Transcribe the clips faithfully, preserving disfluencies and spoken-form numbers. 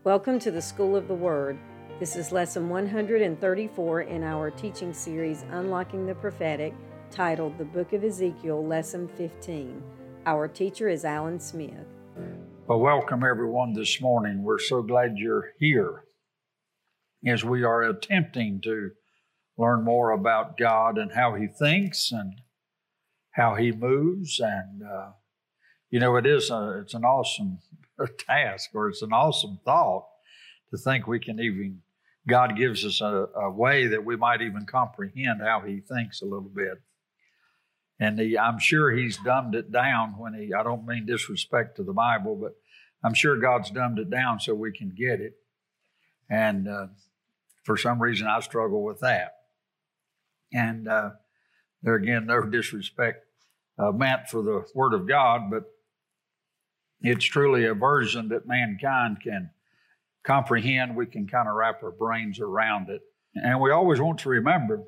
Welcome to the School of the Word. This is lesson one hundred thirty-four in our teaching series, Unlocking the Prophetic, titled The Book of Ezekiel, Lesson fifteen. Our teacher is Alan Smith. Well, welcome everyone this morning. We're so glad you're here as we are attempting to learn more about God and how He thinks and how He moves. And, uh, you know, it is a, it's an awesome task, or it's an awesome thought to think we can even, God gives us a, a way that we might even comprehend how He thinks a little bit. And he, I'm sure He's dumbed it down when He, I don't mean disrespect to the Bible, but I'm sure God's dumbed it down so we can get it. And uh, for some reason, I struggle with that. And uh, there again, no disrespect uh, meant for the Word of God, but it's truly a version that mankind can comprehend. We can kind of wrap our brains around it. And we always want to remember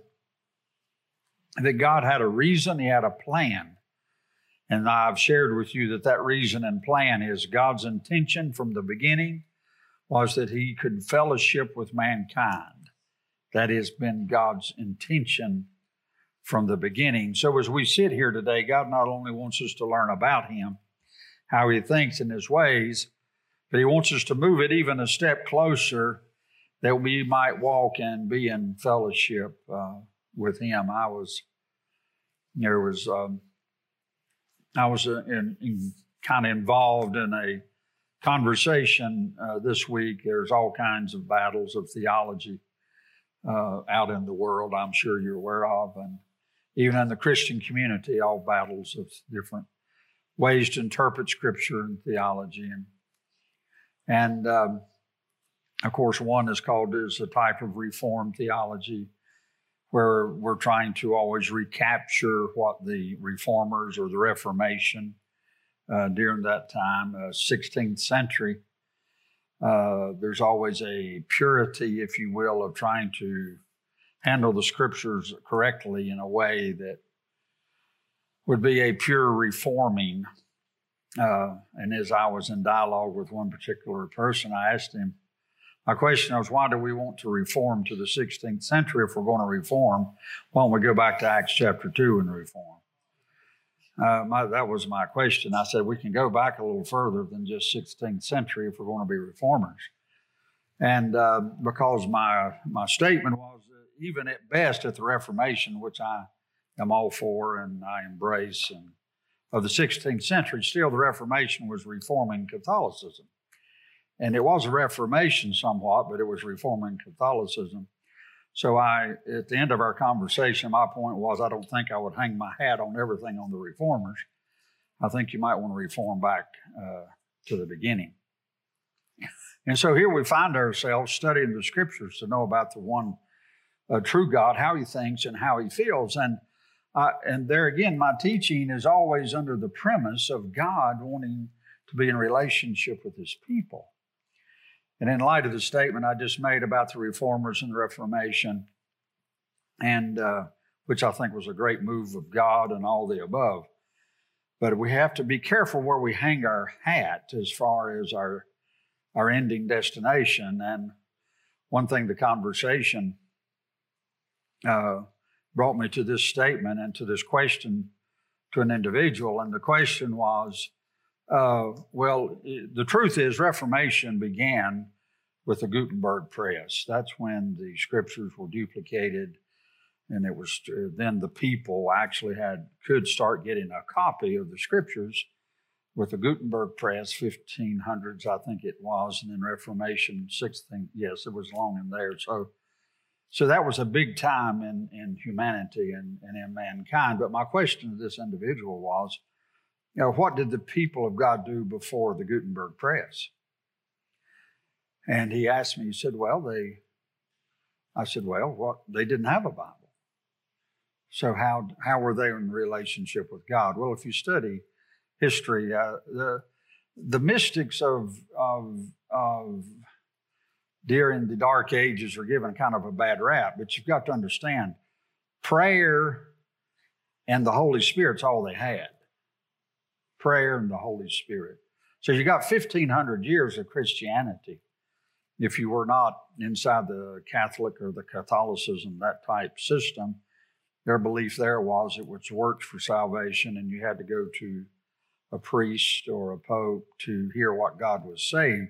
that God had a reason, He had a plan. And I've shared with you that that reason and plan is God's intention from the beginning was that He could fellowship with mankind. That has been God's intention from the beginning. So as we sit here today, God not only wants us to learn about Him, how He thinks in His ways, but He wants us to move it even a step closer that we might walk and be in fellowship uh, with Him. I was, there was, um, I was uh, in, in kind of involved in a conversation uh, this week. There's all kinds of battles of theology uh, out in the world, I'm sure you're aware of, and even in the Christian community, all battles of different ways to interpret Scripture and theology. And, and um, of course, one is called is a type of Reformed theology, where we're trying to always recapture what the Reformers or the Reformation uh, during that time, uh, sixteenth century. Uh, there's always a purity, if you will, of trying to handle the Scriptures correctly in a way that would be a pure reforming. Uh, and as I was in dialogue with one particular person, I asked him, my question was, why do we want to reform to the sixteenth century? If we're going to reform, why don't we go back to Acts chapter two and reform? Uh, my, that was my question. I said, we can go back a little further than just sixteenth century if we're going to be reformers. And uh, because my, my statement was, uh, even at best at the Reformation, which I am all for and I embrace, and of the sixteenth century, still the Reformation was reforming Catholicism. And it was a reformation somewhat, but it was reforming Catholicism. So I, at the end of our conversation, my point was, I don't think I would hang my hat on everything on the reformers. I think you might want to reform back uh, to the beginning. And so here we find ourselves studying the Scriptures to know about the one uh, true God, how He thinks and how He feels. And uh, and there again, my teaching is always under the premise of God wanting to be in relationship with His people. And in light of the statement I just made about the Reformers and the Reformation, and uh, which I think was a great move of God and all the above, but we have to be careful where we hang our hat as far as our, our ending destination. And one thing, the conversation uh, brought me to this statement and to this question to an individual. And the question was, Uh, well, the truth is Reformation began with the Gutenberg press. That's when the Scriptures were duplicated, and it was uh, then the people actually had could start getting a copy of the Scriptures with the Gutenberg press, fifteen hundreds, I think it was, and then Reformation, sixteenth, yes, it was long in there. So, so that was a big time in, in humanity and, and in mankind. But my question to this individual was, you know, what did the people of God do before the Gutenberg press? And he asked me, he said, well, they, I said, well, what, they didn't have a Bible. So how, how were they in relationship with God? Well, if you study history, uh, the, the mystics of, of, of during the Dark Ages are given kind of a bad rap, but you've got to understand, prayer and the Holy Spirit's all they had. Prayer and the Holy Spirit. So you got fifteen hundred years of Christianity if you were not inside the Catholic or the Catholicism, that type system, their belief there was it was works for salvation, and you had to go to a priest or a pope to hear what God was saying.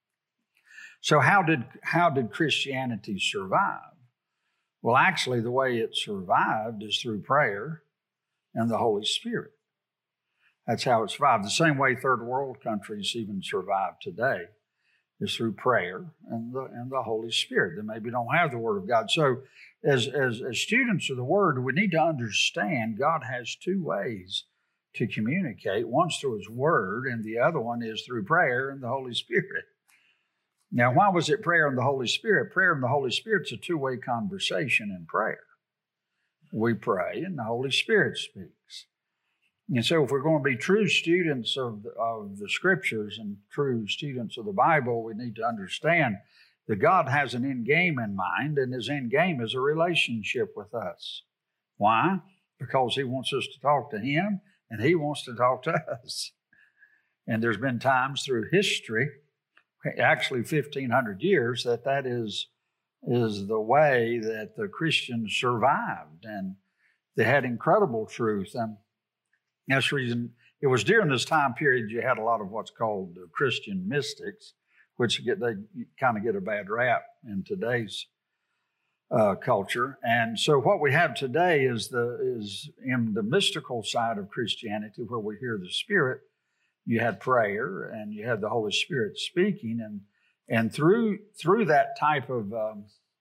So how did how did Christianity survive? Well, actually, the way it survived is through prayer and the Holy Spirit. That's how it survived. The same way third world countries even survive today is through prayer and the and the Holy Spirit. They maybe don't have the Word of God. So as, as, as students of the Word, we need to understand God has two ways to communicate. One's through His Word, and the other one is through prayer and the Holy Spirit. Now, why was it prayer and the Holy Spirit? Prayer and the Holy Spirit's a two-way conversation in prayer. We pray and the Holy Spirit speaks. And so if we're going to be true students of the, of the Scriptures and true students of the Bible, we need to understand that God has an end game in mind, and His end game is a relationship with us. Why? Because He wants us to talk to Him, and He wants to talk to us. And there's been times through history, actually fifteen hundred years, that that is, is the way that the Christians survived, and they had incredible truth. And that's the reason it was during this time period you had a lot of what's called the Christian mystics, which get they kind of get a bad rap in today's uh, culture. And so what we have today is the is in the mystical side of Christianity, where we hear the Spirit. You had prayer and you had the Holy Spirit speaking, and and through through that type of um,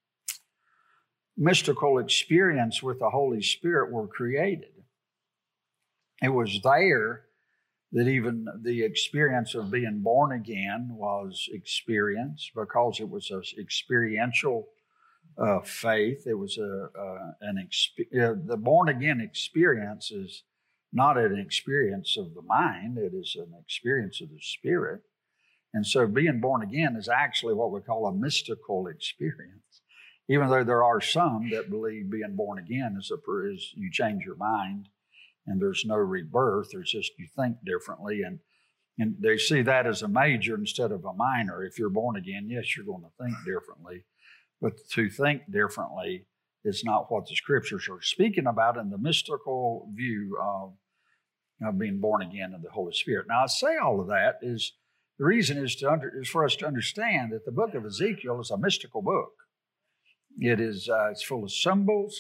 mystical experience with the Holy Spirit were created. It was there that even the experience of being born again was experienced, because it was an experiential uh, faith. It was a uh, an exp- uh, the born again experience is not an experience of the mind, it is an experience of the Spirit. And so being born again is actually what we call a mystical experience. Even though there are some that believe being born again is, a, is you change your mind and there's no rebirth, there's just you think differently. And, and they see that as a major instead of a minor. If you're born again, yes, you're going to think differently. But to think differently is not what the Scriptures are speaking about in the mystical view of, of being born again in the Holy Spirit. Now, I say all of that is the reason is to under, is for us to understand that the book of Ezekiel is a mystical book. It is uh, it's full of symbols.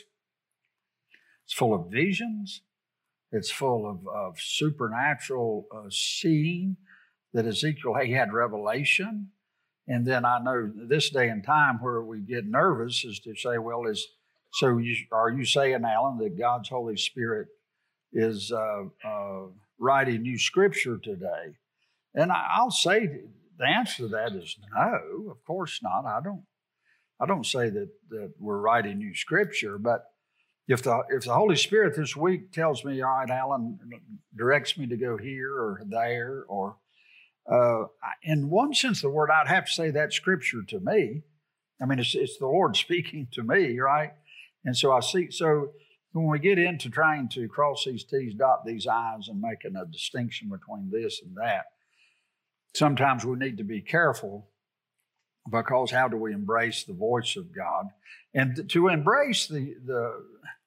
It's full of visions. It's full of, of supernatural uh, seeing that Ezekiel, he had revelation. And then I know this day and time where we get nervous is to say, well, is so you, are you saying, Alan, that God's Holy Spirit is uh, uh, writing new Scripture today? And I, I'll say the answer to that is no, of course not. I don't. I don't say that that we're writing new Scripture, but if the if the Holy Spirit this week tells me, all right, Alan, directs me to go here or there, or uh, in one sense of the word, I'd have to say that's Scripture to me. I mean, it's it's the Lord speaking to me, right? And so I see. So when we get into trying to cross these T's, dot these I's, and making a distinction between this and that, sometimes we need to be careful, because how do we embrace the voice of God? And to embrace the the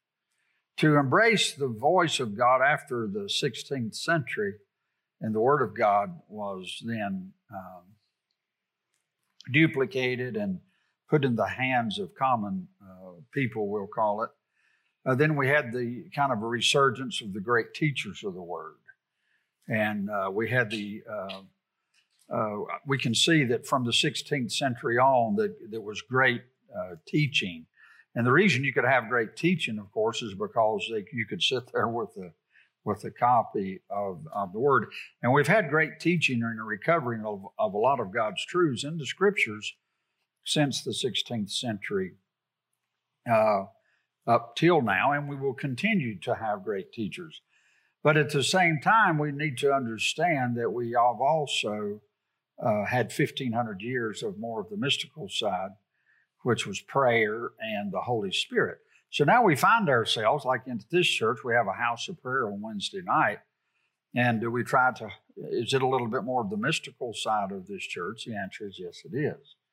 to embrace the voice of God after the sixteenth century, and the Word of God was then um, duplicated and put in the hands of common uh, people, we'll call it. Uh, then we had the kind of a resurgence of the great teachers of the Word. And uh, we had the, uh, uh, we can see that from the sixteenth century on that there was great uh, teaching. And the reason you could have great teaching, of course, is because they, you could sit there with a, with a copy of, of the Word. And we've had great teaching and recovering of, of a lot of God's truths in the Scriptures since the sixteenth century uh, up till now, and we will continue to have great teachers. But at the same time, we need to understand that we have also uh, had fifteen hundred years of more of the mystical side, which was prayer and the Holy Spirit. So now we find ourselves, like in this church, we have a house of prayer on Wednesday night. And do we try to, is it a little bit more of the mystical side of this church? The answer is yes, it is.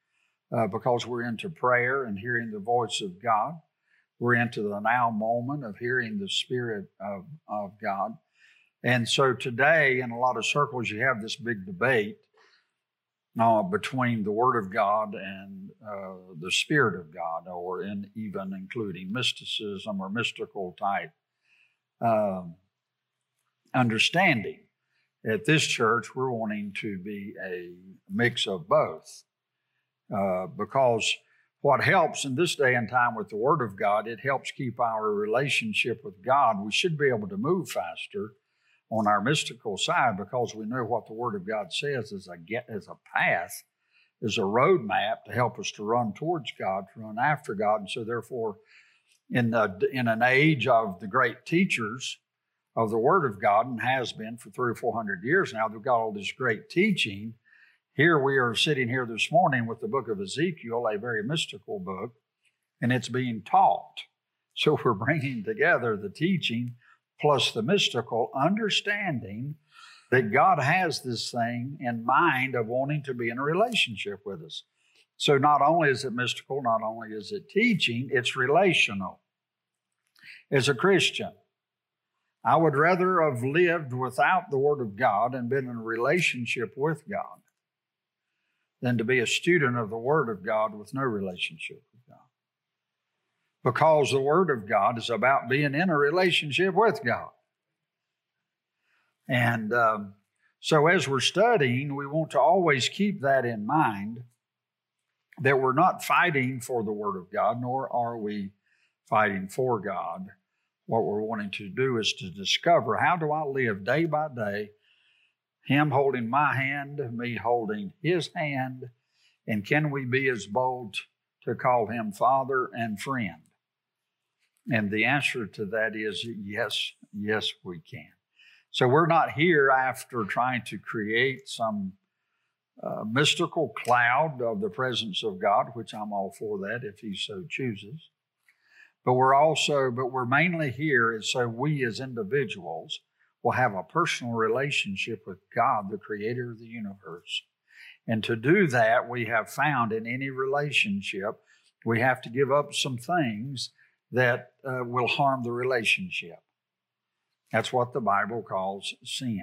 uh, because we're into prayer and hearing the voice of God. We're into the now moment of hearing the Spirit of, of God. And so today, in a lot of circles, you have this big debate uh, between the Word of God and uh, the Spirit of God, or in even including mysticism or mystical type um, understanding. At this church, we're wanting to be a mix of both uh, because what helps in this day and time with the Word of God, it helps keep our relationship with God. We should be able to move faster on our mystical side because we know what the Word of God says is a get as a path, is a roadmap to help us to run towards God, to run after God. And so therefore, in the, in an age of the great teachers of the Word of God, and has been for three or four hundred years now, they've got all this great teaching. Here we are sitting here this morning with the book of Ezekiel, a very mystical book, and it's being taught. So we're bringing together the teaching plus the mystical, understanding that God has this thing in mind of wanting to be in a relationship with us. So not only is it mystical, not only is it teaching, it's relational. As a Christian, I would rather have lived without the Word of God and been in a relationship with God than to be a student of the Word of God with no relationship with God. Because the Word of God is about being in a relationship with God. And um, so as we're studying, we want to always keep that in mind, that we're not fighting for the Word of God, nor are we fighting for God. What we're wanting to do is to discover, how do I live day by day, Him holding my hand, me holding His hand, and can we be as bold to call Him Father and friend? And the answer to that is yes, yes, we can. So we're not here after trying to create some uh, mystical cloud of the presence of God, which I'm all for that if He so chooses. But we're also, but we're mainly here is so we as individuals will have a personal relationship with God, the creator of the universe. And to do that, we have found in any relationship, we have to give up some things that uh, will harm the relationship. That's what the Bible calls sin.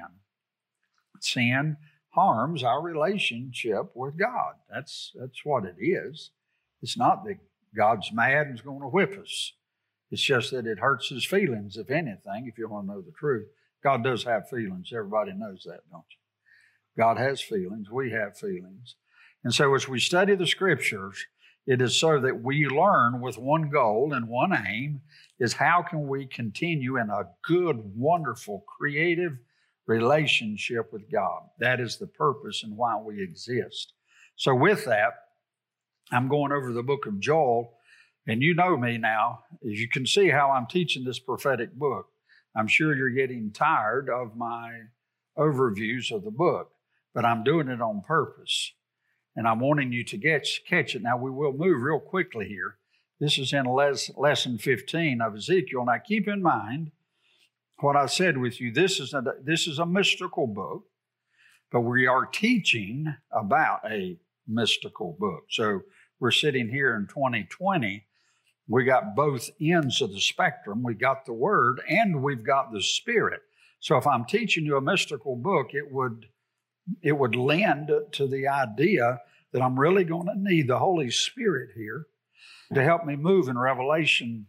Sin harms our relationship with God. That's, that's what it is. It's not that God's mad and is going to whip us. It's just that it hurts His feelings, if anything, if you want to know the truth. God does have feelings. Everybody knows that, don't you? God has feelings. We have feelings. And so as we study the Scriptures, it is so that we learn with one goal and one aim is how can we continue in a good, wonderful, creative relationship with God. That is the purpose and why we exist. So with that, I'm going over the book of Joel, and you know me now. As you can see how I'm teaching this prophetic book. I'm sure you're getting tired of my overviews of the book, but I'm doing it on purpose. And I'm wanting you to get, catch it. Now, we will move real quickly here. This is in les, lesson fifteen of Ezekiel. Now, keep in mind what I said with you. This is, a, this is a mystical book, but we are teaching about a mystical book. So we're sitting here in twenty twenty. We got both ends of the spectrum. We got the Word and we've got the Spirit. So if I'm teaching you a mystical book, it would It would lend to the idea that I'm really going to need the Holy Spirit here to help me move in revelation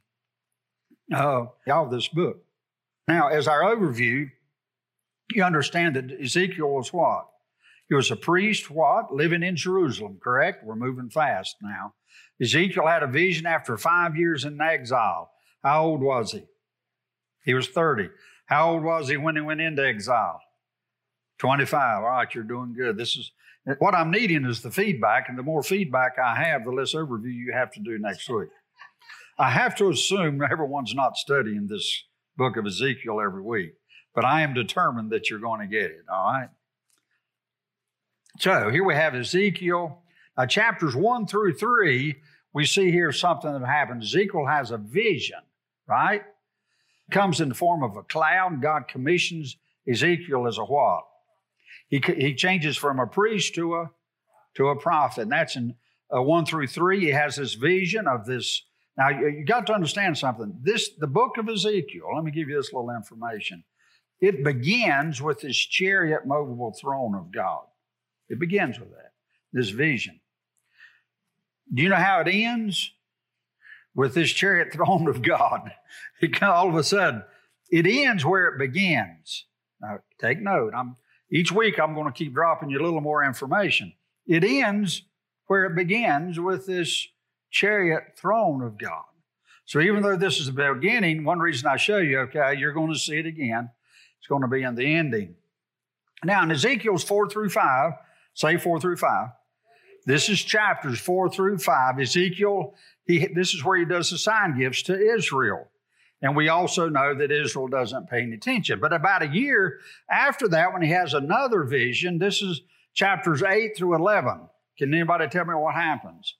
uh, of this book. Now, as our overview, you understand that Ezekiel was what? He was a priest, what? Living in Jerusalem, correct? We're moving fast now. Ezekiel had a vision after five years in exile. How old was he? He was thirty. How old was he when he went into exile? twenty-five. All right, you're doing good. This is what I'm needing is the feedback, and the more feedback I have, the less overview you have to do next week. I have to assume everyone's not studying this book of Ezekiel every week, but I am determined that you're going to get it, all right? So here we have Ezekiel. Uh, chapters one through three, we see here something that happened. Ezekiel has a vision, right? It comes in the form of a cloud, and God commissions Ezekiel as a what? He, he changes from a priest to a, to a prophet. And that's in uh, one through three, he has this vision of this. Now, you, you got to understand something. This, the book of Ezekiel, let me give you this little information. It begins with this chariot movable throne of God. It begins with that, this vision. Do you know how it ends? With this chariot throne of God. It, all of a sudden, it ends where it begins. Now, take note. I'm, each week, I'm going to keep dropping you a little more information. It ends where it begins with this chariot throne of God. So even though this is the beginning, one reason I show you, okay, you're going to see it again. It's going to be in the ending. Now, in Ezekiel's four through five, say four through five, this is chapters four through five. Ezekiel, he, this is where he does the sign gifts to Israel. And we also know that Israel doesn't pay any attention. But about a year after that, when he has another vision, this is chapters eight through eleven. Can anybody tell me what happens?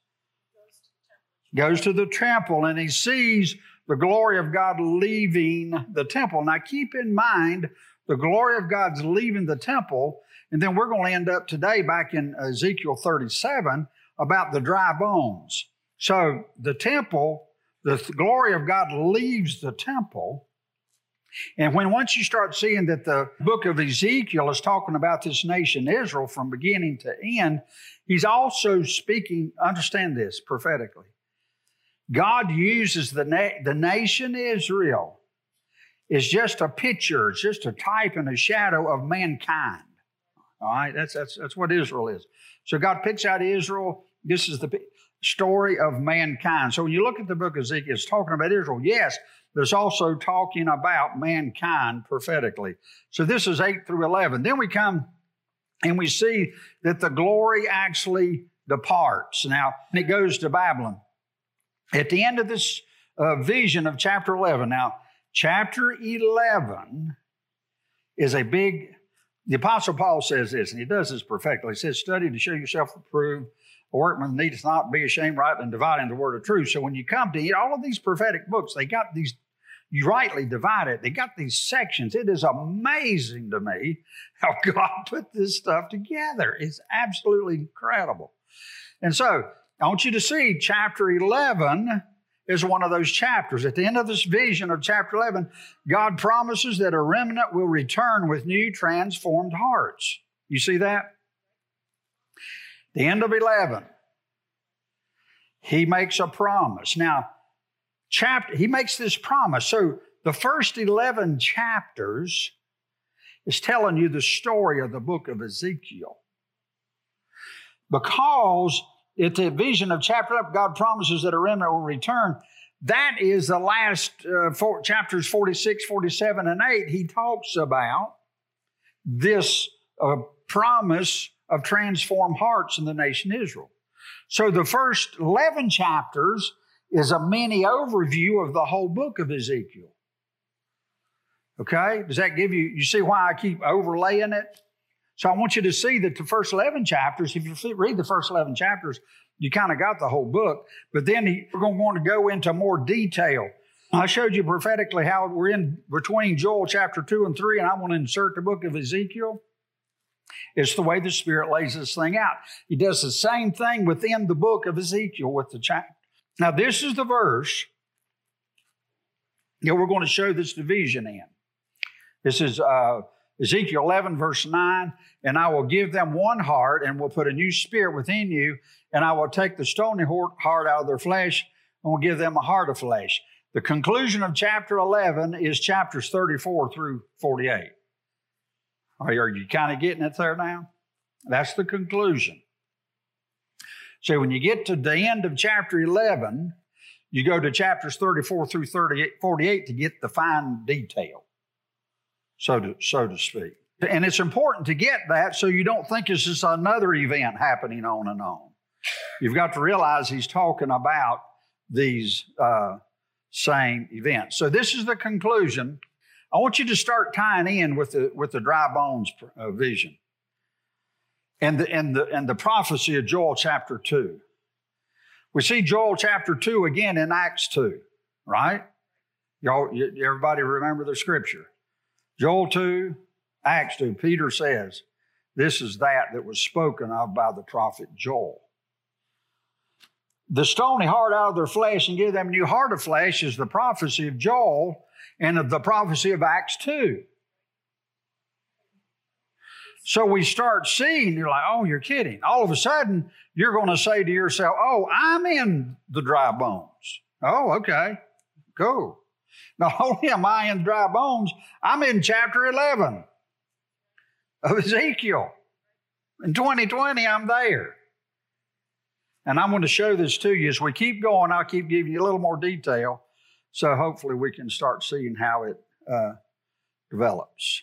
Goes to the temple, and he sees the glory of God leaving the temple. Now, keep in mind, the glory of God's leaving the temple, and then we're going to end up today back in Ezekiel thirty-seven about the dry bones. So the temple, the glory of God leaves the temple, and when once you start seeing that the book of Ezekiel is talking about this nation Israel from beginning to end, he's also speaking, understand this prophetically, God uses the, na- the nation Israel is just a picture, it's just a type and a shadow of mankind. All right, that's, that's, that's what Israel is. So God picks out Israel. This is the story of mankind. So when you look at the book of Ezekiel, it's talking about Israel. Yes, but it's also talking about mankind prophetically. So this is eight through eleven. Then we come and we see that the glory actually departs. Now, it goes to Babylon. At the end of this uh, vision of chapter eleven, now, chapter eleven is a big, the Apostle Paul says this, and he does this perfectly. He says, study to show yourself approved, a workman needeth not be ashamed, rightly and dividing the word of truth. So when you come to it, all of these prophetic books, they got these, you rightly divide it, they got these sections. It is amazing to me how God put this stuff together. It's absolutely incredible. And so, I want you to see chapter eleven is one of those chapters. At the end of this vision of chapter eleven, God promises that a remnant will return with new transformed hearts. You see that? The end of eleven, he makes a promise. Now, chapter, he makes this promise. So the first eleven chapters is telling you the story of the book of Ezekiel. Because at the vision of chapter eleven, God promises that a remnant will return. That is the last uh, four, chapters forty-six, forty-seven, and eight. He talks about this uh, promise of transformed hearts in the nation Israel. So the first eleven chapters is a mini overview of the whole book of Ezekiel. Okay? Does that give you, you see why I keep overlaying it? So I want you to see that the first eleven chapters, if you read the first eleven chapters, you kind of got the whole book. But then he, we're going to want to go into more detail. I showed you prophetically how we're in between Joel chapter two and three, and I want to insert the book of Ezekiel. It's the way the Spirit lays this thing out. He does the same thing within the book of Ezekiel with the chapter. Now, this is the verse that we're going to show this division in. This is uh, Ezekiel eleven, verse nine, and I will give them one heart and will put a new spirit within you, and I will take the stony heart out of their flesh and will give them a heart of flesh. The conclusion of chapter eleven is chapters thirty-four through forty-eight. Are you kind of getting it there now? That's the conclusion. So when you get to the end of chapter eleven, you go to chapters thirty-four through thirty-eight, forty-eight to get the fine detail, so to, so to speak. And it's important to get that so you don't think it's just another event happening on and on. You've got to realize he's talking about these uh, same events. So this is the conclusion. I want you to start tying in with the with the dry bones uh, vision and the and the and the prophecy of Joel chapter two. We see Joel chapter two again in Acts two, right? Y'all, everybody remember the scripture? Joel two, Acts two. Peter says, "This is that that was spoken of by the prophet Joel." the stony heart out of their flesh and give them a new heart of flesh is the prophecy of Joel and of the prophecy of Acts two. So we start seeing, you're like, oh, you're kidding. All of a sudden, you're going to say to yourself, oh, I'm in the dry bones. Oh, okay, cool. Not only am I in dry bones, I'm in chapter eleven of Ezekiel. In twenty twenty, I'm there. And I'm going to show this to you. As we keep going, I'll keep giving you a little more detail. So hopefully we can start seeing how it uh, develops.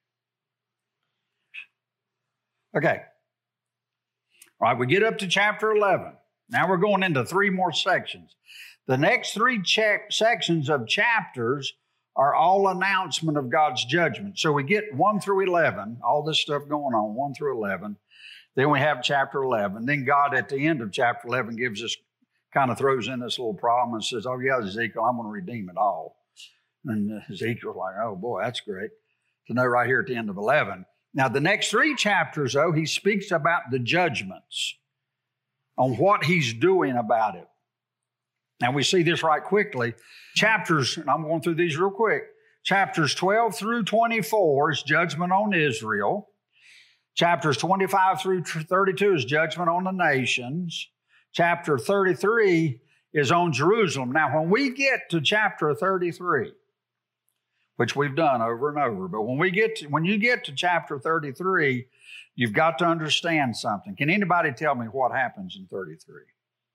Okay. All right, we get up to chapter eleven. Now we're going into three more sections. The next three check sections of chapters are all announcement of God's judgment. So we get one through eleven, all this stuff going on, one through eleven. Then we have chapter eleven. Then God at the end of chapter eleven gives us, kind of throws in this little problem and says, oh yeah, Ezekiel, I'm going to redeem it all. And Ezekiel's like, oh boy, that's great to know right here at the end of eleven. Now the next three chapters, though, he speaks about the judgments on what he's doing about it. Now we see this right quickly. Chapters, and I'm going through these real quick. Chapters twelve through twenty-four is judgment on Israel. Chapters twenty-five through thirty-two is judgment on the nations. Chapter thirty-three is on Jerusalem. Now, when we get to chapter thirty-three, which we've done over and over, but when we get to, when you get to chapter thirty-three, you've got to understand something. Can anybody tell me what happens in thirty-three?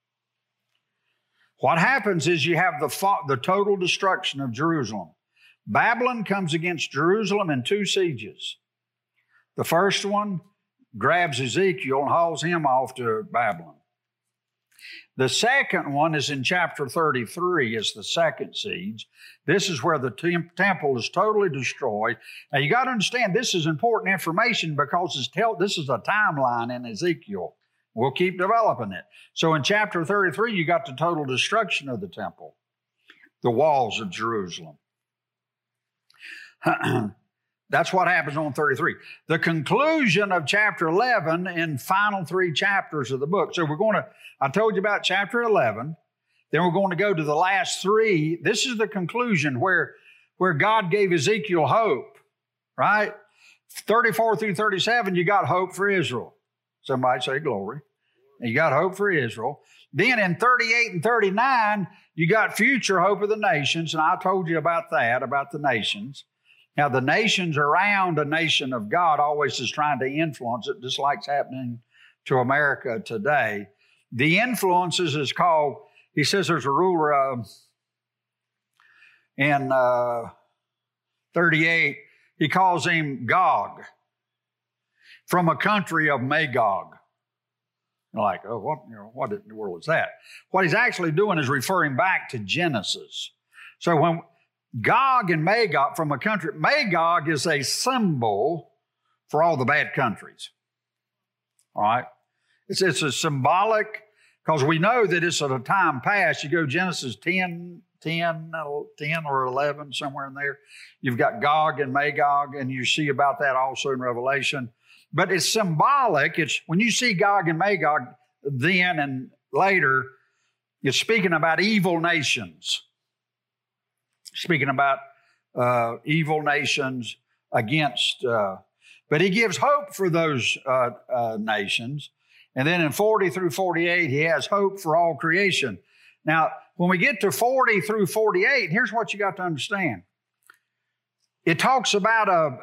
What happens is you have the, the total destruction of Jerusalem. Babylon comes against Jerusalem in two sieges. The first one grabs Ezekiel and hauls him off to Babylon. The second one is in chapter thirty-three, is the second siege. This is where the tem- temple is totally destroyed. Now you got to understand this is important information because it's tell- this is a timeline in Ezekiel. We'll keep developing it. So in chapter thirty-three, you got the total destruction of the temple, the walls of Jerusalem. That's what happens on thirty-three. The conclusion of chapter eleven and final three chapters of the book. So we're going to, I told you about chapter eleven. Then we're going to go to the last three. This is the conclusion where, where God gave Ezekiel hope, right? thirty-four through thirty-seven, you got hope for Israel. Somebody say glory. You got hope for Israel. Then in thirty-eight and thirty-nine, you got future hope of the nations. And I told you about that, about the nations. Now, the nations around a nation of God always is trying to influence it, just like it's happening to America today. The influences is called, he says there's a ruler uh, in uh, thirty-eight, he calls him Gog, from a country of Magog. You're like, oh, what, you know, what in the world is that? What he's actually doing is referring back to Genesis. So when Gog and Magog from a country, Magog is a symbol for all the bad countries. All right? It's, it's a symbolic, because we know that it's at a time past. You go Genesis ten, ten, ten or eleven, somewhere in there. You've got Gog and Magog, and you see about that also in Revelation. But it's symbolic. It's when you see Gog and Magog then and later, it's speaking about evil nations. Speaking about uh, evil nations against, uh, but he gives hope for those uh, uh, nations. And then in forty through forty-eight, he has hope for all creation. Now, when we get to forty through forty-eight, here's what you got to understand. It talks about a,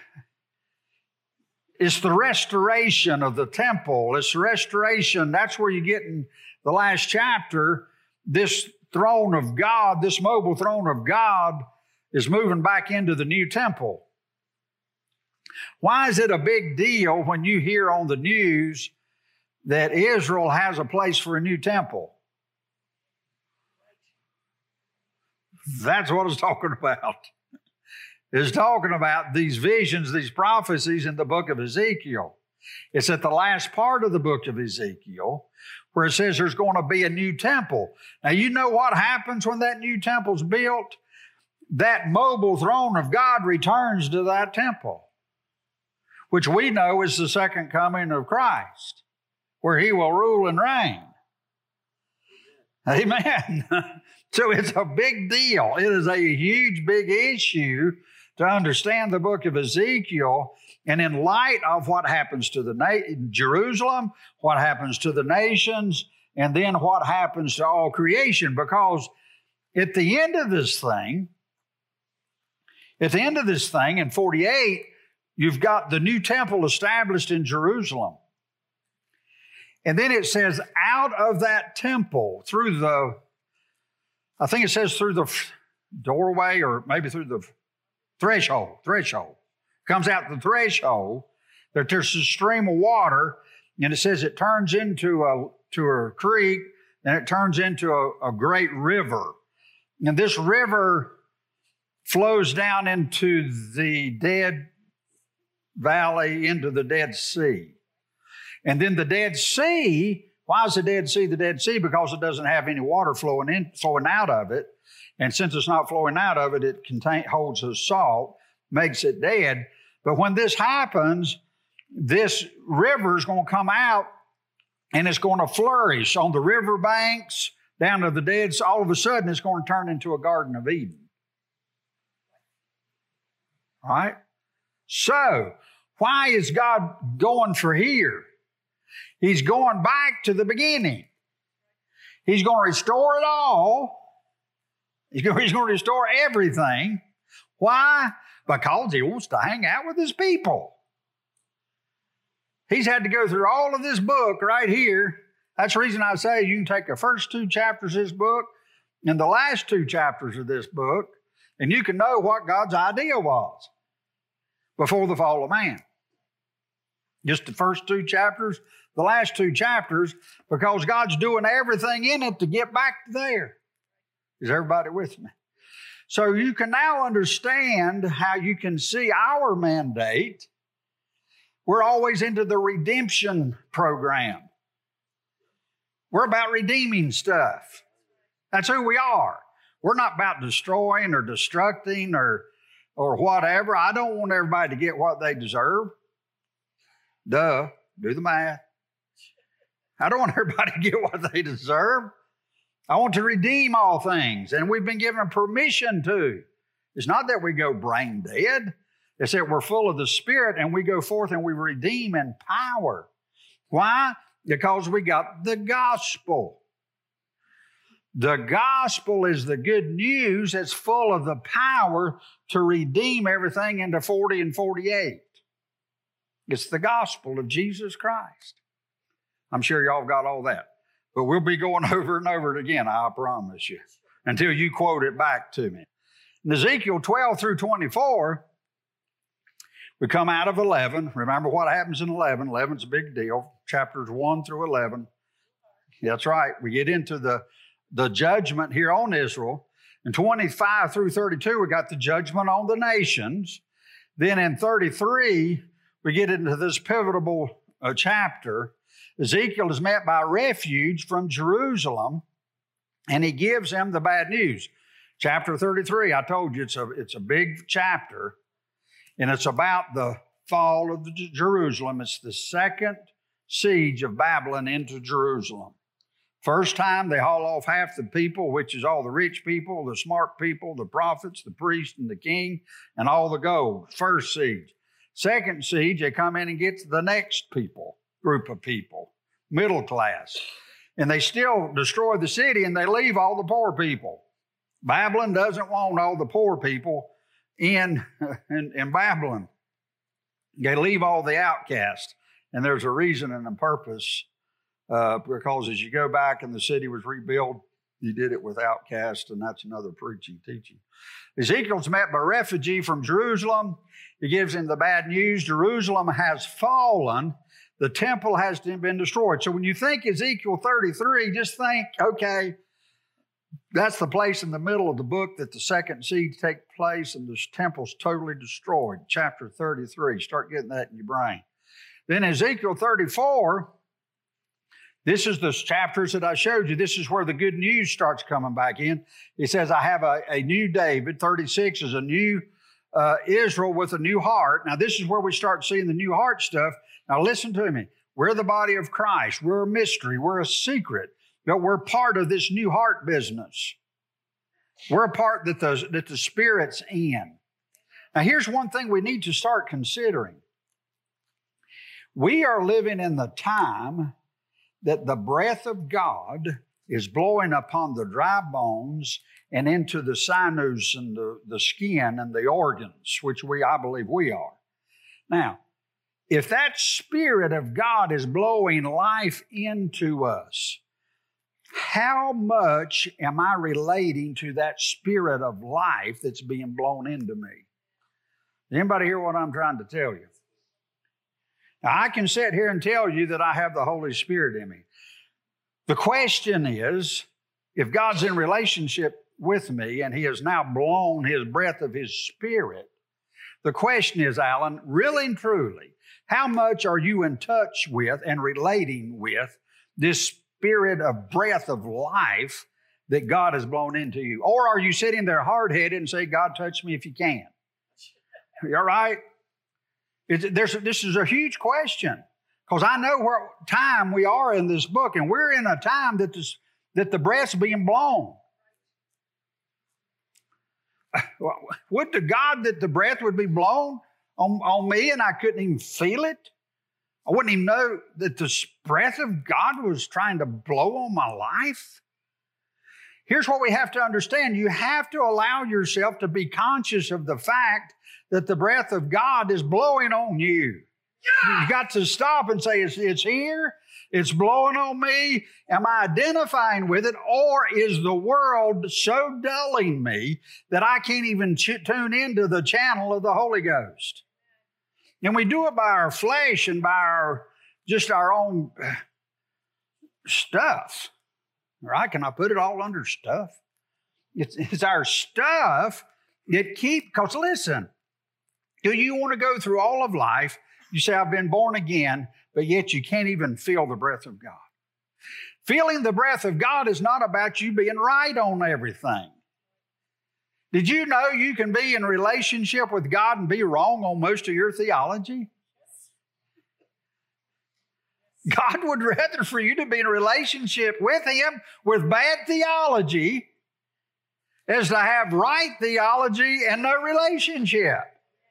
it's the restoration of the temple. It's the restoration. That's where you get in the last chapter, this throne of God, this mobile throne of God is moving back into the new temple. Why is it a big deal when you hear on the news that Israel has a place for a new temple? That's what it's talking about. It's talking about these visions, these prophecies in the book of Ezekiel. It's at the last part of the book of Ezekiel where it says there's going to be a new temple. Now, you know what happens when that new temple's built? That mobile throne of God returns to that temple, which we know is the second coming of Christ, where he will rule and reign. Amen. So it's a big deal. It is a huge, big issue to understand the book of Ezekiel. And in light of what happens to the na- Jerusalem, what happens to the nations, and then what happens to all creation. Because at the end of this thing, at the end of this thing in forty-eight, you've got the new temple established in Jerusalem. And then it says, out of that temple, through the, I think it says through the doorway or maybe through the threshold, threshold. Comes out the threshold, that there's a stream of water, and it says it turns into a, to a creek, and it turns into a, a great river. And this river flows down into the Dead Valley, into the Dead Sea. And then the Dead Sea, why is the Dead Sea the Dead Sea? Because it doesn't have any water flowing in, flowing out of it. And since it's not flowing out of it, it contain, holds the salt, makes it dead. But when this happens, this river is going to come out and it's going to flourish on the river banks down to the dead. So all of a sudden, it's going to turn into a Garden of Eden. All right? So, why is God going for here? He's going back to the beginning. He's going to restore it all. He's going, he's going to restore everything. Why? Because he wants to hang out with his people. He's had to go through all of this book right here. That's the reason I say you can take the first two chapters of this book and the last two chapters of this book, and you can know what God's idea was before the fall of man. Just the first two chapters, the last two chapters, because God's doing everything in it to get back to there. Is everybody with me? So you can now understand how you can see our mandate. We're always into the redemption program. We're about redeeming stuff. That's who we are. We're not about destroying or destructing or, or whatever. I don't want everybody to get what they deserve. Duh, do the math. I don't want everybody to get what they deserve. I want to redeem all things, and we've been given permission to. It's not that we go brain dead. It's that we're full of the Spirit, and we go forth and we redeem in power. Why? Because we got the gospel. The gospel is the good news that's full of the power to redeem everything into forty and forty-eight. It's the gospel of Jesus Christ. I'm sure y'all got all that. But we'll be going over and over it again, I promise you, until you quote it back to me. In Ezekiel twelve through twenty-four, we come out of eleven. Remember what happens in eleven. eleven's a big deal. Chapters one through eleven. That's right. We get into the, the judgment here on Israel. In twenty-five through thirty-two, we got the judgment on the nations. Then in thirty-three, we get into this pivotal uh, chapter. Ezekiel is met by refuge from Jerusalem, and he gives them the bad news. Chapter thirty-three, I told you, it's a, it's a big chapter, and it's about the fall of the Jerusalem. It's the second siege of Babylon into Jerusalem. First time, they haul off half the people, which is all the rich people, the smart people, the prophets, the priest, and the king, and all the gold. First siege. Second siege, they come in and get the next people. Group of people, middle class. And they still destroy the city and they leave all the poor people. Babylon doesn't want all the poor people in, in, in Babylon. They leave all the outcasts. And there's a reason and a purpose uh, because as you go back and the city was rebuilt, you did it with outcasts, and that's another preaching, teaching. Ezekiel's met by refugee from Jerusalem. He gives him the bad news. Jerusalem has fallen. The temple has been destroyed. So when you think Ezekiel thirty-three, just think, okay, that's the place in the middle of the book that the second siege takes place and the temple's totally destroyed. Chapter thirty-three. Start getting that in your brain. Then Ezekiel thirty-four, this is the chapters that I showed you. This is where the good news starts coming back in. It says, I have a, a new David. thirty-six is a new uh, Israel with a new heart. Now, this is where we start seeing the new heart stuff. Now, listen to me. We're the body of Christ. We're a mystery. We're a secret. But we're part of this new heart business. We're a part that the, that the Spirit's in. Now, here's one thing we need to start considering. We are living in the time that the breath of God is blowing upon the dry bones and into the sinews and the, the skin and the organs, which we, I believe we are. Now, if that Spirit of God is blowing life into us, how much am I relating to that Spirit of life that's being blown into me? Anybody hear what I'm trying to tell you? Now, I can sit here and tell you that I have the Holy Spirit in me. The question is, if God's in relationship with me and He has now blown His breath of His Spirit, the question is, Alan, really and truly, how much are you in touch with and relating with this Spirit of breath of life that God has blown into you? Or are you sitting there hard-headed and say, God, touch me if you can? You all right? It's, there's, this is a huge question, because I know what time we are in this book, and we're in a time that, this, that the breath's being blown. Would to God that the breath would be blown on, on me and I couldn't even feel it? I wouldn't even know that the breath of God was trying to blow on my life. Here's what we have to understand. You have to allow yourself to be conscious of the fact that the breath of God is blowing on you. Yeah. You've got to stop and say, it's, it's here, it's blowing on me. Am I identifying with it, or is the world so dulling me that I can't even ch- tune into the channel of the Holy Ghost? And we do it by our flesh and by our just our own stuff. Right? Can I put it all under stuff? It's, it's our stuff that keep, because listen, do you want to go through all of life? You say, I've been born again, but yet you can't even feel the breath of God. Feeling the breath of God is not about you being right on everything. Did you know you can be in relationship with God and be wrong on most of your theology? God would rather for you to be in a relationship with Him with bad theology as to have right theology and no relationship.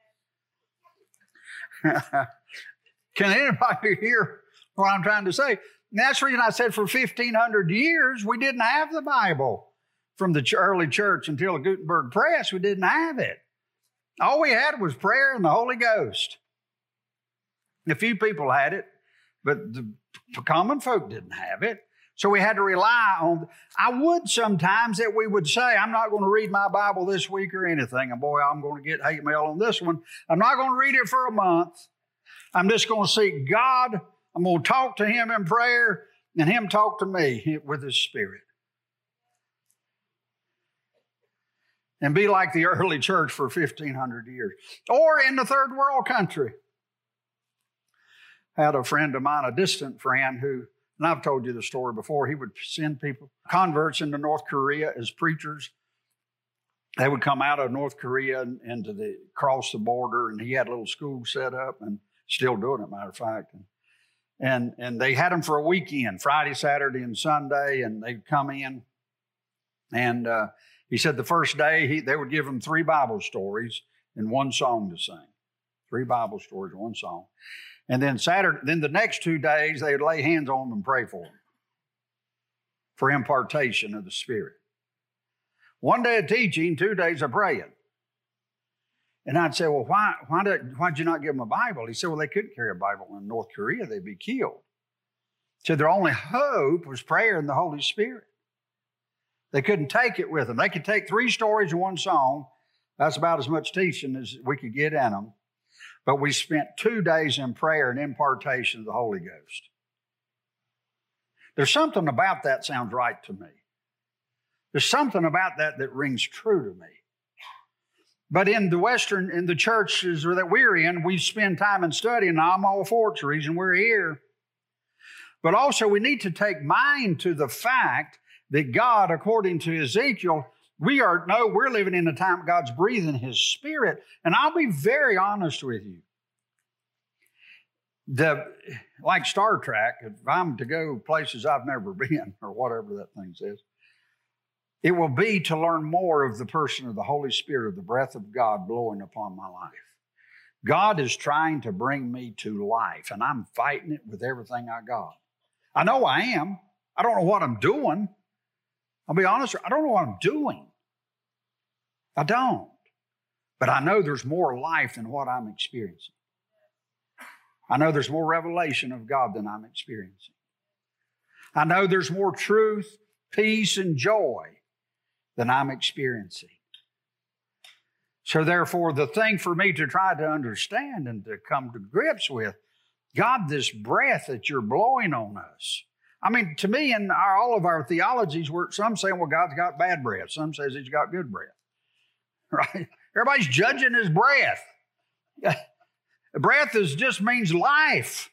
Can anybody hear what I'm trying to say? And that's the reason I said for fifteen hundred years we didn't have the Bible. From the early church until the Gutenberg Press, we didn't have it. All we had was prayer and the Holy Ghost. A few people had it, but the common folk didn't have it. So we had to rely on, I would sometimes that we would say, I'm not going to read my Bible this week or anything. And boy, I'm going to get hate mail on this one. I'm not going to read it for a month. I'm just going to seek God. I'm going to talk to Him in prayer and Him talk to me with His Spirit. And be like the early church for fifteen hundred years. Or in the third world country. I had a friend of mine, a distant friend, who, and I've told you the story before, he would send people, converts into North Korea as preachers. They would come out of North Korea and into the, cross the border, and he had a little school set up, and still doing it, matter of fact. And, and, and they had them for a weekend, Friday, Saturday, and Sunday, and they'd come in, and uh, he said the first day, he, they would give him three Bible stories and one song to sing. Three Bible stories and one song. And then Saturday, then the next two days, they would lay hands on them and pray for them for impartation of the Spirit. One day of teaching, two days of praying. And I'd say, well, why, why did, why'd you not give them a Bible? He said, well, they couldn't carry a Bible in North Korea. They'd be killed. So their only hope was prayer and the Holy Spirit. They couldn't take it with them. They could take three stories and one song. That's about as much teaching as we could get in them. But we spent two days in prayer and impartation of the Holy Ghost. There's something about that sounds right to me. There's something about that that rings true to me. But in the Western, in the churches that we're in, we spend time in study, and I'm all for it. It's the reason we're here. But also we need to take mind to the fact that God, according to Ezekiel, we are, no, we're living in a time God's breathing His Spirit. And I'll be very honest with you. the like Star Trek, if I'm to go places I've never been, or whatever that thing says, it will be to learn more of the person of the Holy Spirit, of the breath of God blowing upon my life. God is trying to bring me to life, and I'm fighting it with everything I got. I know I am. I don't know what I'm doing. I'll be honest, I don't know what I'm doing. I don't. But I know there's more life than what I'm experiencing. I know there's more revelation of God than I'm experiencing. I know there's more truth, peace, and joy than I'm experiencing. So therefore, the thing for me to try to understand and to come to grips with, God, this breath that you're blowing on us. I mean, to me, in our, all of our theologies, we're, some saying, well, God's got bad breath. Some says he's got good breath. Right? Everybody's judging his breath. Breath is just means life.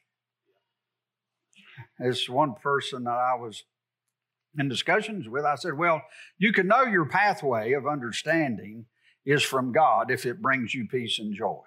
As one person that I was in discussions with, I said, well, you can know your pathway of understanding is from God if it brings you peace and joy.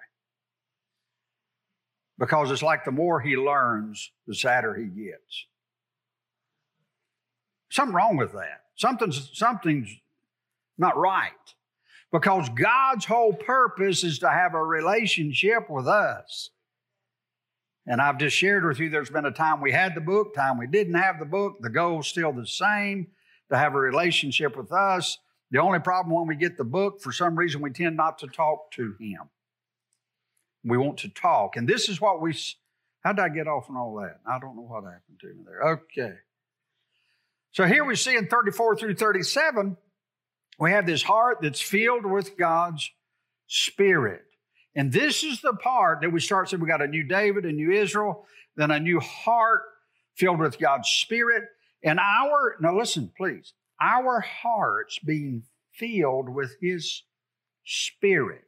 Because it's like the more he learns, the sadder he gets. Something wrong with that. Something's, something's not right. Because God's whole purpose is to have a relationship with us. And I've just shared with you, there's been a time we had the book, time we didn't have the book. The goal's still the same, to have a relationship with us. The only problem when we get the book, for some reason, we tend not to talk to him. We want to talk. And this is what we, how did I get off on all that? I don't know what happened to me there. Okay. So here we see in thirty-four through thirty-seven, we have this heart that's filled with God's Spirit. And this is the part that we start saying we got a new David, a new Israel, then a new heart filled with God's Spirit. And our, now listen, please, our hearts being filled with His Spirit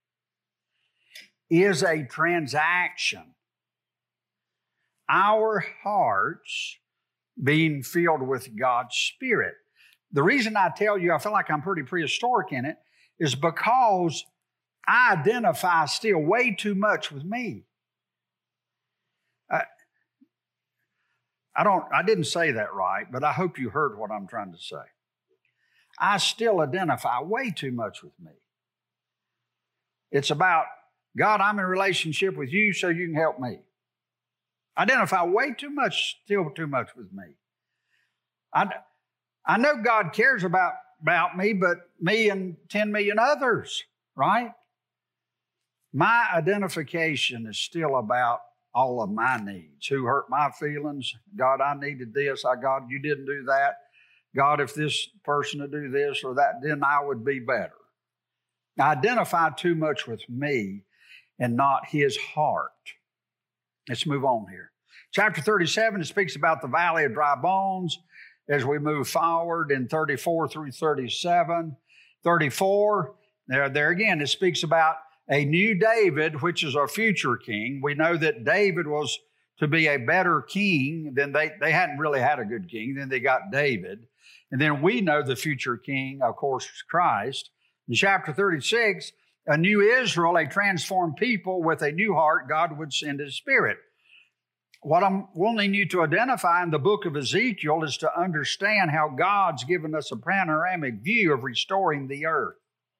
is a transaction. Our hearts being filled with God's Spirit. The reason I tell you I feel like I'm pretty prehistoric in it is because I identify still way too much with me. I, I don't, I didn't say that right, but I hope you heard what I'm trying to say. I still identify way too much with me. It's about, God, I'm in a relationship with you so you can help me. Identify way too much, still too much with me. I, I know God cares about, about me, but me and ten million others, right? My identification is still about all of my needs. Who hurt my feelings? God, I needed this. I, God, you didn't do that. God, if this person would do this or that, then I would be better. I identify too much with me and not His heart. Let's move on here. Chapter thirty-seven, it speaks about the valley of dry bones as we move forward in thirty-four through thirty-seven. thirty-four, there, there again, it speaks about a new David, which is our future king. We know that David was to be a better king than they, they hadn't really had a good king. Then they got David. And then we know the future king, of course, is Christ. In chapter thirty-six, a new Israel, a transformed people with a new heart, God would send His Spirit. What I'm wanting you to identify in the book of Ezekiel is to understand how God's given us a panoramic view of restoring the earth.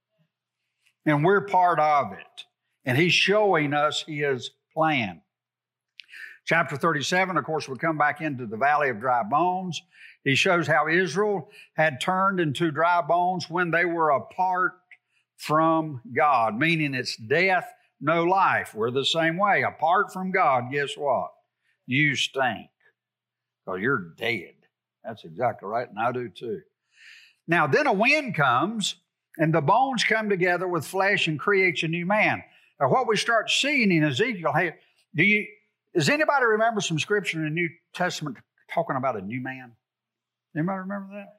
And we're part of it. And He's showing us His plan. Chapter thirty-seven, of course, we come back into the valley of dry bones. He shows how Israel had turned into dry bones when they were apart from God, meaning it's death, no life. We're the same way. Apart from God, guess what? You stink. Because you're dead. That's exactly right, and I do too. Now, then a wind comes, and the bones come together with flesh and creates a new man. Now, what we start seeing in Ezekiel, hey, do you, does anybody remember some scripture in the New Testament talking about a new man? Anybody remember that?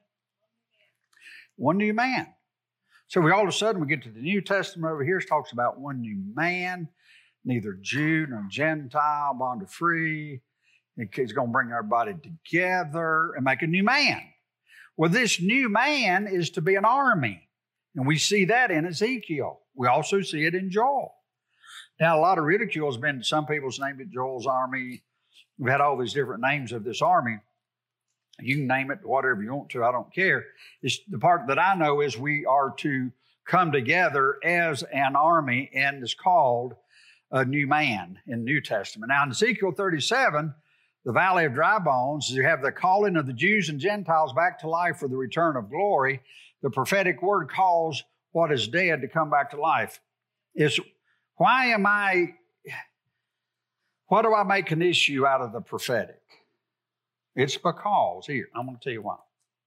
One new man. So we all of a sudden, we get to the New Testament over here, it talks about one new man, neither Jew nor Gentile, bond or free. He's going to bring everybody together and make a new man. Well, this new man is to be an army. And we see that in Ezekiel. We also see it in Joel. Now, a lot of ridicule has been, some people's named it Joel's Army. We've had all these different names of this army. You can name it whatever you want to. I don't care. It's, the part that I know is we are to come together as an army, and it's called a new man in the New Testament. Now, in Ezekiel thirty-seven, the Valley of Dry Bones, you have the calling of the Jews and Gentiles back to life for the return of glory. The prophetic word calls what is dead to come back to life. It's, why am I, why do I make an issue out of the prophetic? It's because, here, I'm going to tell you why.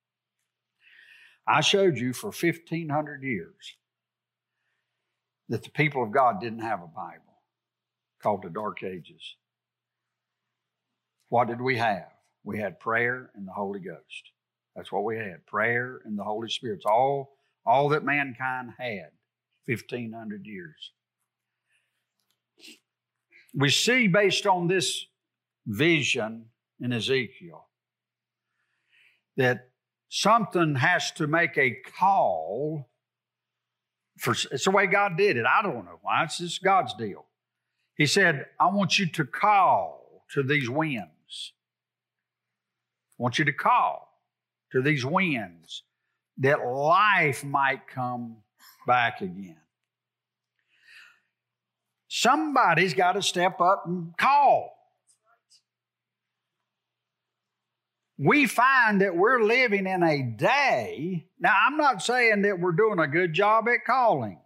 I showed you for fifteen hundred years that the people of God didn't have a Bible, called the Dark Ages. What did we have? We had prayer and the Holy Ghost. That's what we had, prayer and the Holy Spirit. It's all, all that mankind had, fifteen hundred years. We see, based on this vision in Ezekiel, that something has to make a call. For, it's the way God did it. I don't know why. It's just God's deal. He said, I want you to call to these winds. I want you to call to these winds that life might come back again. Somebody's got to step up and call. We find that we're living in a day. Now, I'm not saying that we're doing a good job at calling.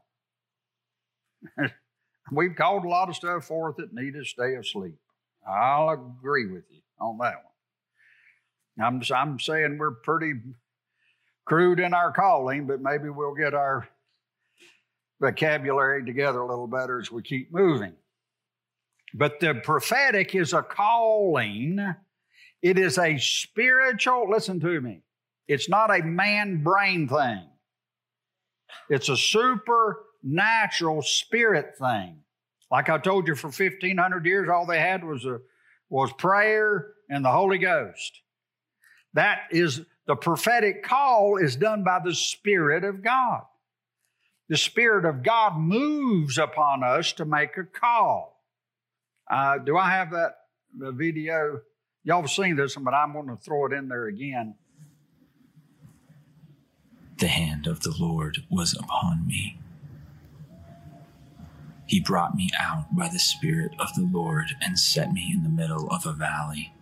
We've called a lot of stuff forth that need to stay asleep. I'll agree with you on that one. I'm, just, I'm saying we're pretty crude in our calling, but maybe we'll get our vocabulary together a little better as we keep moving. But the prophetic is a calling. It is a spiritual, listen to me, it's not a man-brain thing. It's a supernatural spirit thing. Like I told you, for fifteen hundred years, all they had was, a, was prayer and the Holy Ghost. That is, the prophetic call is done by the Spirit of God. The Spirit of God moves upon us to make a call. Uh, do I have that the video? Y'all have seen this, but I'm going to throw it in there again. The hand of the Lord was upon me. He brought me out by the Spirit of the Lord and set me in the middle of a valley.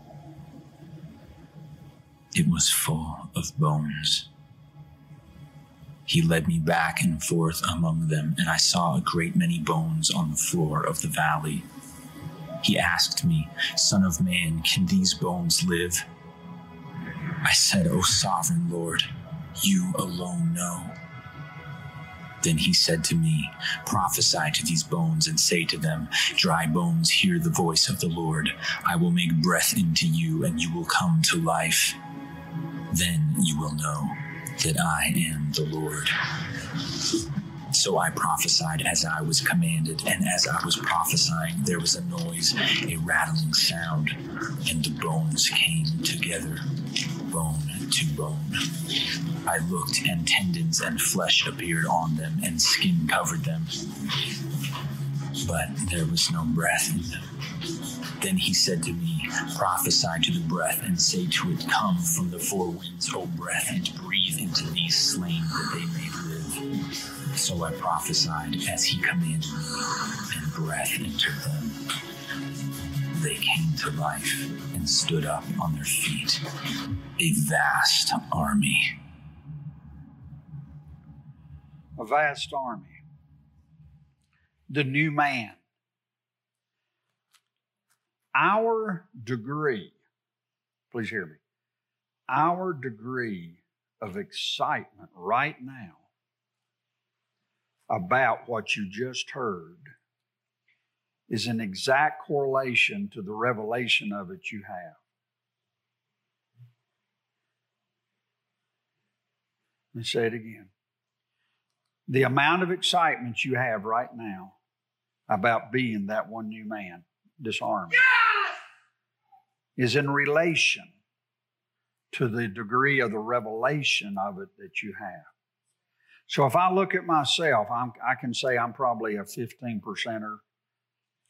It was full of bones. He led me back and forth among them, and I saw a great many bones on the floor of the valley. He asked me, Son of man, can these bones live? I said, O sovereign Lord, you alone know. Then he said to me, Prophesy to these bones and say to them, Dry bones, hear the voice of the Lord. I will make breath into you, and you will come to life. Then you will know that I am the Lord. So I prophesied as I was commanded, and as I was prophesying, there was a noise, a rattling sound, and the bones came together, bone to bone. I looked, and tendons and flesh appeared on them, and skin covered them. But there was no breath in them. Then he said to me, Prophesy to the breath, and say to it, Come from the four winds, O breath, and breathe into these slain that they may live. So I prophesied as he commanded me, and breath entered them. They came to life and stood up on their feet, a vast army. A vast army. The new man. Our degree, please hear me, our degree of excitement right now about what you just heard is an exact correlation to the revelation of it you have. Let me say it again. The amount of excitement you have right now about being that one new man, this army, is in relation to the degree of the revelation of it that you have. So if I look at myself, I'm, I can say I'm probably a fifteen percenter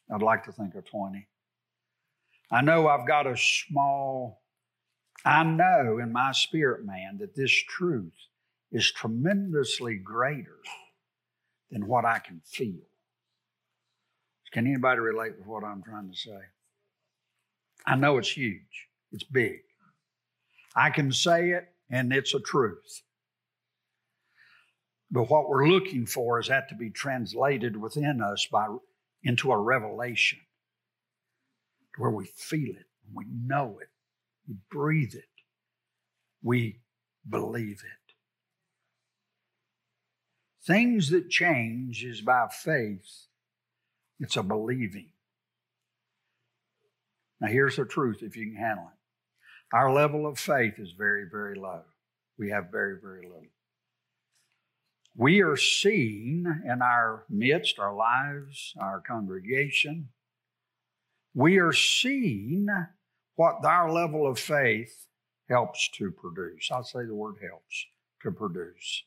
I'd like to think of twenty. I know I've got a small, I know in my spirit man that this truth is tremendously greater than what I can feel. Can anybody relate with what I'm trying to say? I know it's huge. It's big. I can say it, and it's a truth. But what we're looking for is that to be translated within us by into a revelation where we feel it, we know it, we breathe it, we believe it. Things that change is by faith. It's a believing. Now here's the truth, if you can handle it. Our level of faith is very, very low. We have very, very little. We are seeing in our midst, our lives, our congregation, we are seeing what our level of faith helps to produce. I'll say the word helps to produce.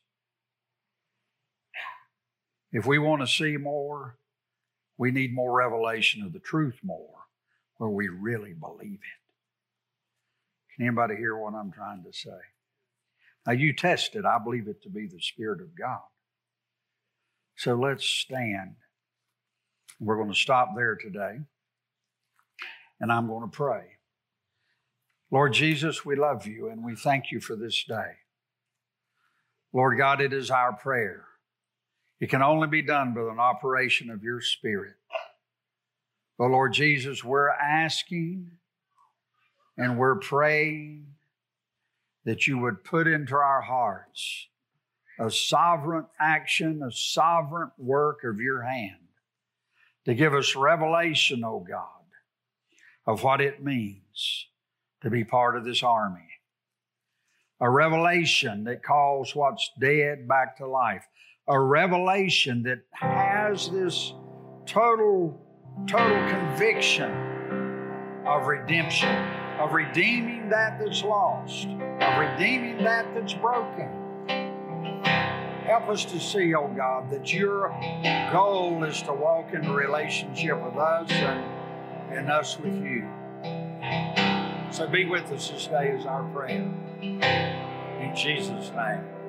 If we want to see more, we need more revelation of the truth more, where we really believe it. Can anybody hear what I'm trying to say? Now you test it. I believe it to be the Spirit of God. So let's stand. We're going to stop there today. And I'm going to pray. Lord Jesus, we love you and we thank you for this day. Lord God, it is our prayer. It can only be done with an operation of your Spirit. But Lord Jesus, we're asking and we're praying that you would put into our hearts a sovereign action, a sovereign work of your hand to give us revelation, oh God, of what it means to be part of this army. A revelation that calls what's dead back to life. A revelation that has this total, total conviction of redemption, of redeeming that that's lost, of redeeming that that's broken. Help us to see, oh God, that your goal is to walk in a relationship with us and, and us with you. So be with us this day is our prayer. In Jesus' name.